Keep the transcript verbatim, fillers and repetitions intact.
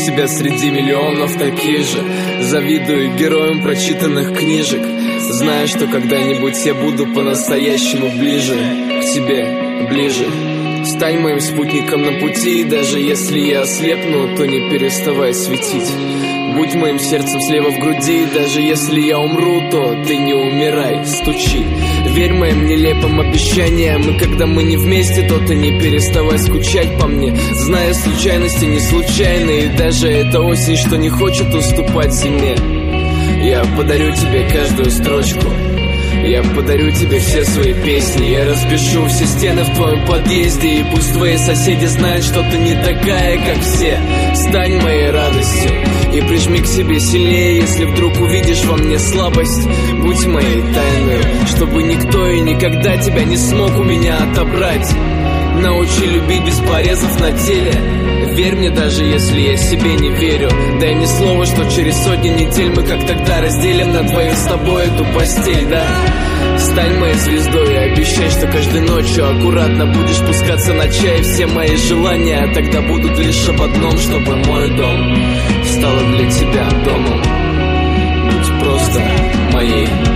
себя среди миллионов таких же. Завидую героям прочитанных книжек, зная, что когда-нибудь я буду по-настоящему ближе к тебе, ближе. Стань моим спутником на пути, и даже если я ослепну, то не переставай светить. Будь моим сердцем слева в груди, и даже если я умру, то ты не умирай, стучи. Верь моим нелепым обещаниям, и когда мы не вместе, то ты не переставай скучать по мне. Зная, случайности не случайны, и даже эта осень, что не хочет уступать зиме. Я подарю тебе каждую строчку, я подарю тебе все свои песни. Я распишу все стены в твоем подъезде, и пусть твои соседи знают, что ты не такая, как все. Стань моей радостью и прижми к себе сильнее, если вдруг увидишь во мне слабость. Будь моей тайной, чтобы никто и никогда тебя не смог у меня отобрать. Научи любить без порезов на теле. Верь мне, даже если я себе не верю. Дай мне слово, что через сотни недель мы как тогда разделим на двоих с тобой эту постель, да? Стань моей звездой и обещай, что каждой ночью аккуратно будешь пускаться на чай. Все мои желания тогда будут лишь об одном, чтобы мой дом стал для тебя домом. Будь просто моей